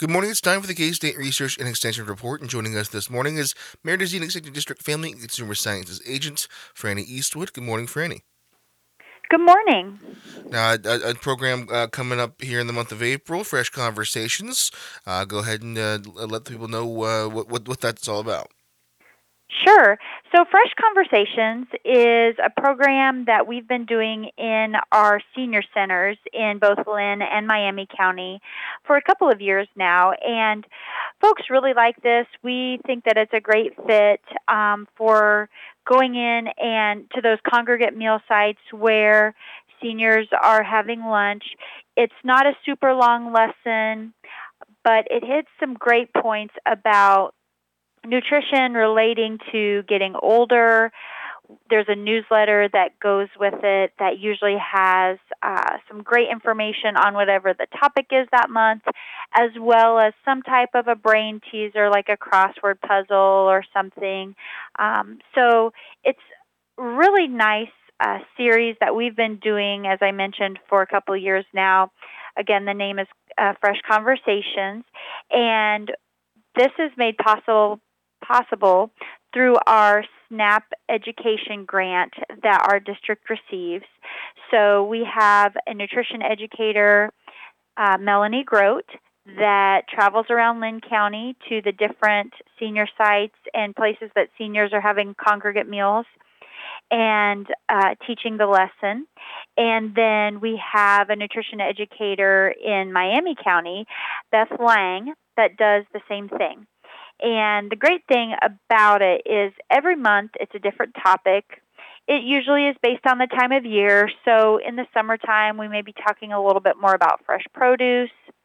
Good morning. It's time for the K-State Research and Extension Report, and joining us this morning is Meridian Executive District Family and Consumer Sciences Agent Franny Eastwood. Good morning, Franny. Good morning. Now, a program coming up here in the month of April, Fresh Conversations. Go ahead and let the people know what that's all about. Sure. So, Fresh Conversations is a program that we've been doing in our senior centers in both Lynn and Miami County for a couple of years now. And folks really like this. We think that it's a great fit for going in and to those congregate meal sites where seniors are having lunch. It's not a super long lesson, but it hits some great points about nutrition relating to getting older. There's a newsletter that goes with it that usually has some great information on whatever the topic is that month, as well as some type of a brain teaser like a crossword puzzle or something. So it's really nice series that we've been doing, as I mentioned, for a couple of years now. Again, the name is Fresh Conversations, and this is made possible through our SNAP education grant that our district receives. So we have a nutrition educator, Melanie Grote, that travels around Lynn County to the different senior sites and places that seniors are having congregate meals and teaching the lesson. And then we have a nutrition educator in Miami County, Beth Lang, that does the same thing. And the great thing about it is every month it's a different topic. It usually is based on the time of year. So in the summertime, we may be talking a little bit more about fresh produce,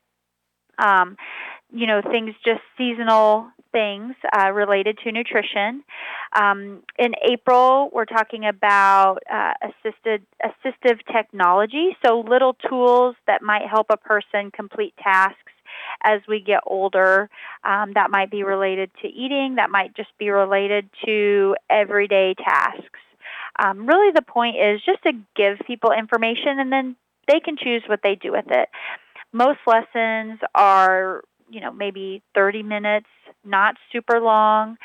um, things just seasonal things related to nutrition. In April, we're talking about assistive technology, so little tools that might help a person complete tasks as we get older. That might be related to eating, that might just be related to everyday tasks. Really, the point is just to give people information and then they can choose what they do with it. Most lessons are, maybe 30 minutes, not super long.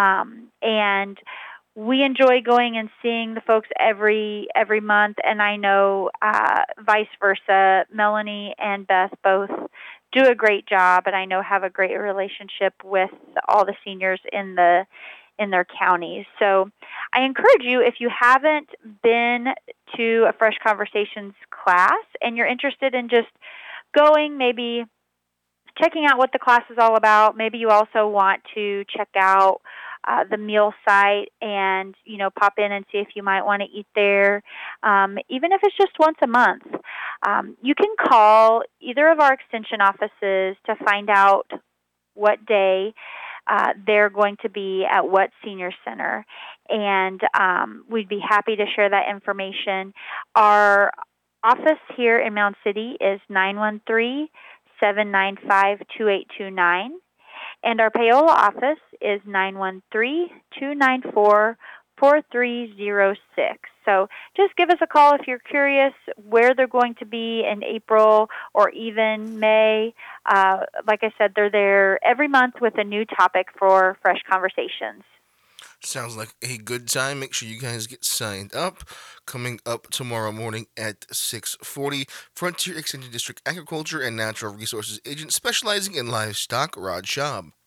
And we enjoy going and seeing the folks every month, and I know vice versa. Melanie and Beth both do a great job, and I know have a great relationship with all the seniors in their counties. So I encourage you, if you haven't been to a Fresh Conversations class and you're interested in just going, maybe checking out what the class is all about. Maybe you also want to check out the meal site and pop in and see if you might want to eat there, even if it's just once a month. You can call either of our extension offices to find out what day they're going to be at what senior center, and we'd be happy to share that information. Our office here in Mound City is 913-795-2829, and our Paola office is 913-294-4306. So just give us a call if you're curious where they're going to be in April or even May. Like I said, they're there every month with a new topic for Fresh Conversations. Sounds like a good time. Make sure you guys get signed up. Coming up tomorrow morning at 6:40, Frontier Extension District Agriculture and Natural Resources Agent specializing in livestock, Rod Schaub.